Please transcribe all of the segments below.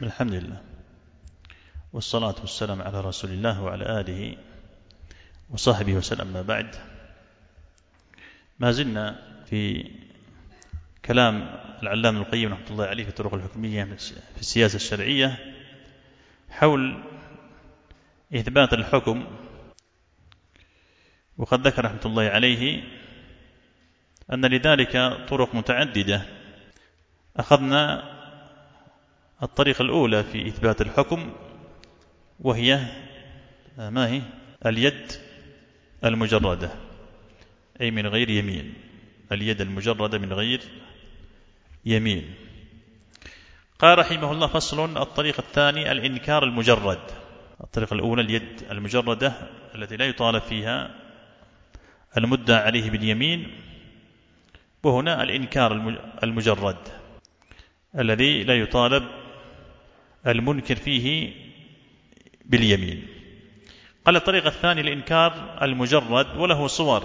الحمد لله والصلاة والسلام على رسول الله وعلى آله وصحبه وسلم. ما بعد، ما زلنا في كلام العلامة ابن القيم رحمة الله عليه في الطرق الحكمية في السياسة الشرعية حول إثبات الحكم. وقد ذكر رحمة الله عليه أن لذلك طرق متعددة. أخذنا الطريقة الأولى في إثبات الحكم، وهي ما هي؟ اليد المجردة، أي من غير يمين، اليد المجردة من غير يمين. قال رحمه الله: فصل. الطريقة الثانية الإنكار المجرد. الطريقة الأولى اليد المجردة التي لا يطالب فيها المدعى عليه باليمين، وهنا الإنكار المجرد الذي لا يطالب المنكر فيه باليمين. قال الطريقة الثانية الإنكار المجرد، وله صور.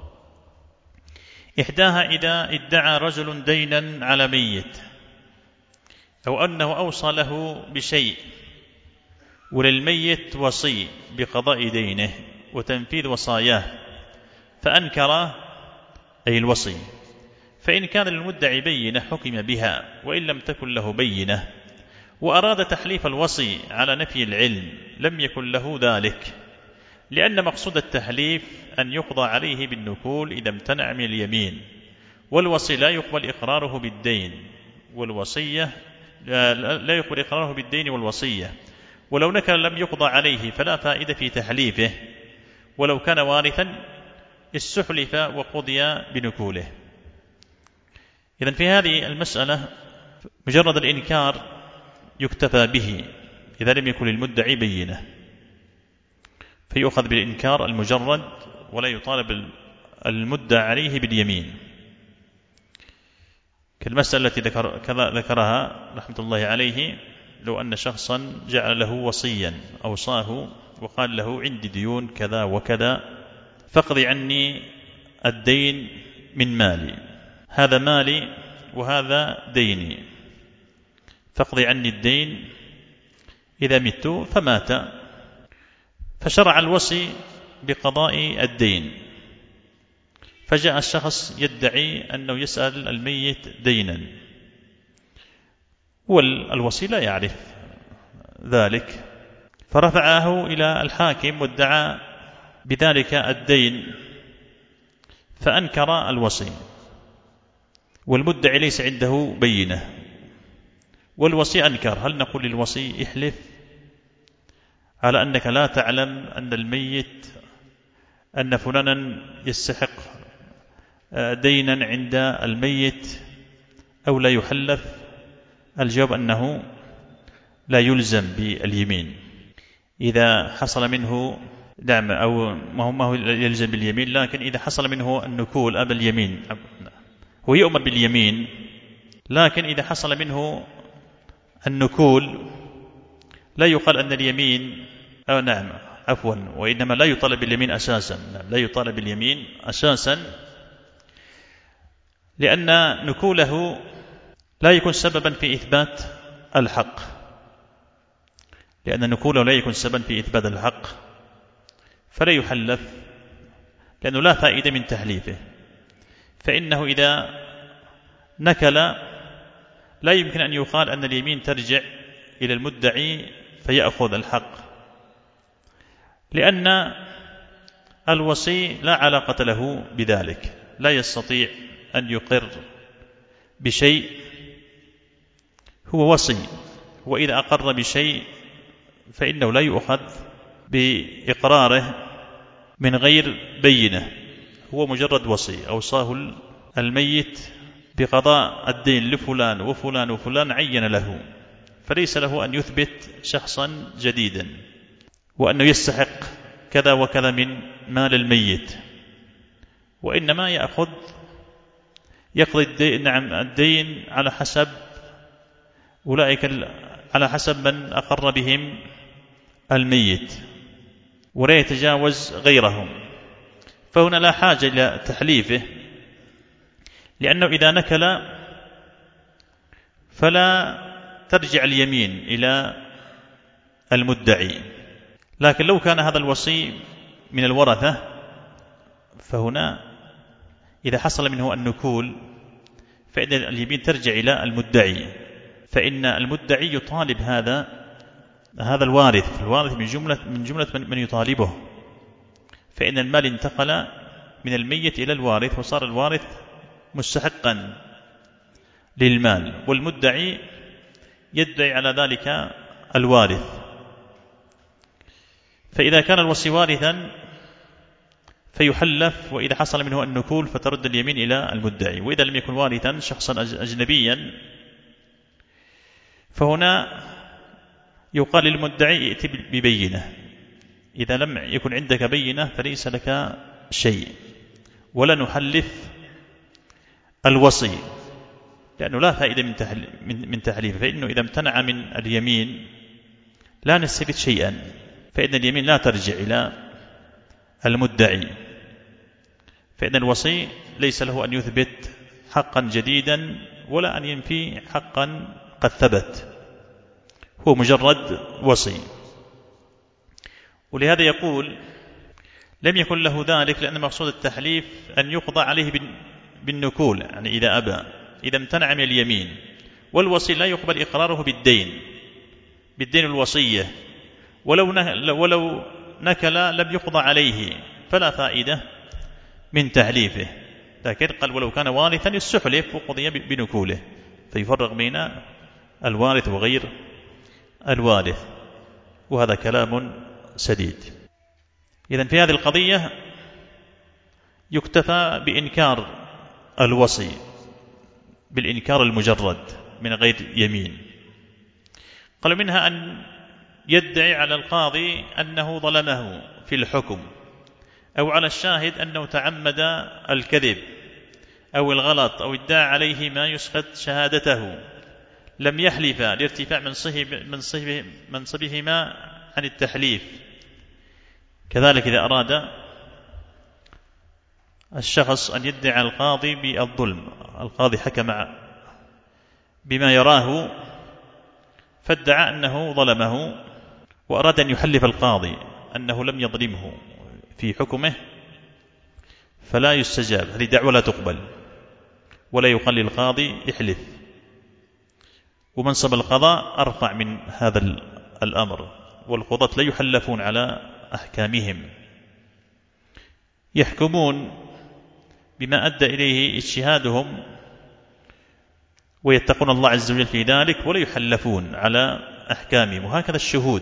إحداها إذا ادعى رجل دينا على ميت، أو أنه أوصى له بشيء وللميت وصي بقضاء دينه وتنفيذ وصاياه، فأنكر أي الوصي، فإن كان للمدعي بينة حكم بها، وإن لم تكن له بينة وأراد تحليف الوصي على نفي العلم لم يكن له ذلك، لأن مقصود التحليف أن يقضى عليه بالنكول إذا امتنع من اليمين، والوصي لا يقبل إقراره بالدين والوصية، لا يقبل إقراره بالدين والوصية، ولو نكل لم يقضى عليه فلا فائدة في تحليفه، ولو كان وارثا استحلف وقضي بنكوله. إذن في هذه المسألة مجرد الإنكار يكتفى به إذا لم يكن للمدعي بينة، فيؤخذ بالإنكار المجرد ولا يطالب المدعى عليه باليمين، كالمسألة التي ذكرها رحمة الله عليه: لو أن شخصا جعل له وصيا أوصاه وقال له: عندي ديون كذا وكذا فاقضي عني الدين من مالي، هذا مالي وهذا ديني، فاقضي عني الدين إذا مت. فمات، فشرع الوصي بقضاء الدين، فجاء الشخص يدعي أنه يسأل الميت دينا، والوصي لا يعرف ذلك، فرفعه إلى الحاكم وادعى بذلك الدين، فأنكر الوصي، والمدعي ليس عنده بينة، والوصي أنكر. هل نقول للوصي: احلف على أنك لا تعلم أن الميت أن فلانا يستحق دينا عند الميت، أو لا يحلف؟ الجواب أنه لا يلزم باليمين إذا حصل منه دعم، أو ما هو يلزم باليمين، لكن إذا حصل منه النكول أبا اليمين هو يؤمر باليمين، لكن إذا حصل منه النكول لا يقال أن اليمين وإنما لا يطالب باليمين أساسا. لا يطالب باليمين أساسا، لأن نكوله لا يكون سببا في إثبات الحق، فلا يحلف، لأنه لا فائدة من تحليفه، فإنه إذا نكل لا يمكن أن يقال أن اليمين ترجع إلى المدعي فيأخذ الحق، لأن الوصي لا علاقة له بذلك، لا يستطيع أن يقر بشيء، هو وصي، وإذا أقر بشيء فإنه لا يؤخذ بإقراره من غير بينة، هو مجرد وصي أوصاه الميت بقضاء الدين لفلان وفلان وفلان، عين له، فليس له أن يثبت شخصا جديدا وأنه يستحق كذا وكذا من مال الميت، وإنما يقضي الدين على حسب أولئك، على حسب من أقر بهم الميت، ولا يتجاوز غيرهم. فهنا لا حاجة إلى تحليفه، لأنه إذا نكل فلا ترجع اليمين إلى المدعي. لكن لو كان هذا الوصي من الورثة فهنا إذا حصل منه النكول فإن اليمين ترجع إلى المدعي، فإن المدعي يطالب هذا الوارث من جملة من يطالبه، فإن المال انتقل من الميت إلى الوارث وصار الوارث مستحقا للمال، والمدعي يدعي على ذلك الوارث. فإذا كان الوصي وارثا فيحلف، وإذا حصل منه النكول فترد اليمين إلى المدعي. وإذا لم يكن وارثا شخصا أجنبيا فهنا يقال للمدعي ائت ببينة. إذا لم يكن عندك بينة فليس لك شيء، ولا نحلف الوصي لأنه لا فائدة من تحليفه، فإنه إذا امتنع من اليمين لا نستفيد شيئا، فإن اليمين لا ترجع إلى المدعي، فإن الوصي ليس له أن يثبت حقا جديدا ولا أن ينفي حقا قد ثبت، هو مجرد وصي. ولهذا يقول لم يكن له ذلك، لأن مقصود التحليف أن يقضى عليه بالنكول، يعني إذا أبى، إذا امتنع من اليمين. والوصي لا يقبل إقراره بالدين الوصية، ولو نكل لم يقضى عليه فلا فائدة من تحليفه. لكن قال ولو كان وارثا يستحلف وقضي بنكوله، فيفرق بين الوارث وغير الوارث، وهذا كلام سديد. إذن في هذه القضية يكتفى بإنكار الوصي بالإنكار المجرد من غير يمين. قال منها أن يدعي على القاضي أنه ظلمه في الحكم، أو على الشاهد أنه تعمد الكذب أو الغلط، أو ادعى عليه ما يسقط شهادته، لم يحلف لارتفاع منصبهما عن التحليف. كذلك إذا أراد الشخص أن يدعي القاضي بالظلم، القاضي حكم بما يراه فادعى أنه ظلمه، وأراد أن يحلف القاضي أنه لم يظلمه في حكمه، فلا يستجاب، هذه دعوة لا تقبل، ولا يقال للقاضي احلف. ومنصب القضاء أرفع من هذا الأمر، والقضاة لا يحلفون على أحكامهم، يحكمون بما أدى إليه اجتهادهم ويتقون الله عز وجل في ذلك، ولا يحلفون على أحكامهم. وهكذا الشهود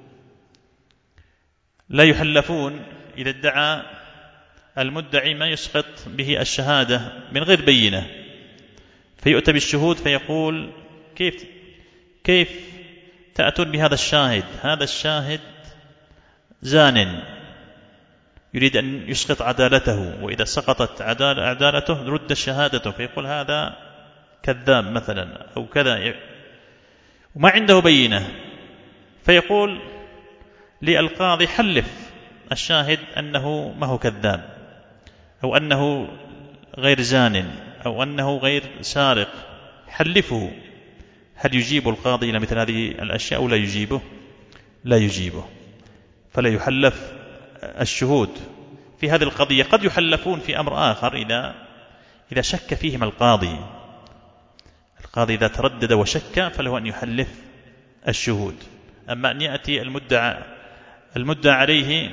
لا يحلفون إذا ادعى المدعي ما يسقط به الشهادة من غير بينة، فيؤتى بالشهود فيقول كيف تأتون بهذا الشاهد؟ هذا الشاهد زان يريد أن يسقط عدالته، وإذا سقطت عدالته رد شهادته، فيقول هذا كذاب مثلا أو كذا، وما عنده بينة، فيقول للقاضي حلف الشاهد أنه ما هو كذاب، أو أنه غير زان، أو أنه غير سارق، حلفه. هل يجيب القاضي إلى مثل هذه الأشياء أو لا يجيبه؟ لا يجيبه، فلا يحلف الشهود في هذه القضية. قد يحلفون في أمر آخر إذا شك فيهم القاضي إذا تردد وشك فله أن يحلف الشهود. أما أن يأتي المدعى عليه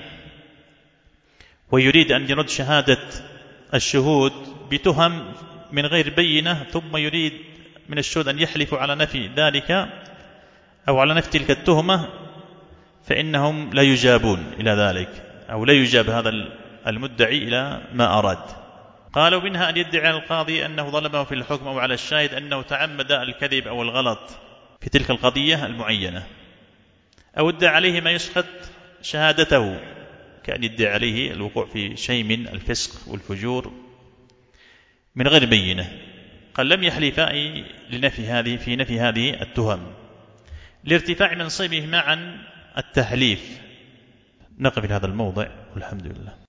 ويريد أن يرد شهادة الشهود بتهم من غير بينة، ثم يريد من الشهود أن يحلفوا على نفي ذلك أو على نفي تلك التهمة، فإنهم لا يجابون إلى ذلك، أو لا يجاب هذا المدعي إلى ما أراد. قالوا منها أن يدعي القاضي أنه ظلمه في الحكم، أو على الشاهد أنه تعمد الكذب أو الغلط في تلك القضية المعينة، أو ادعى عليه ما يسقط شهادته، كأن يدعي عليه الوقوع في شيء من الفسق والفجور من غير بينة. قال لم يحلفا في نفي هذه التهم لارتفاع منصبهما عن التحليف. نقف في هذا الموضع والحمد لله.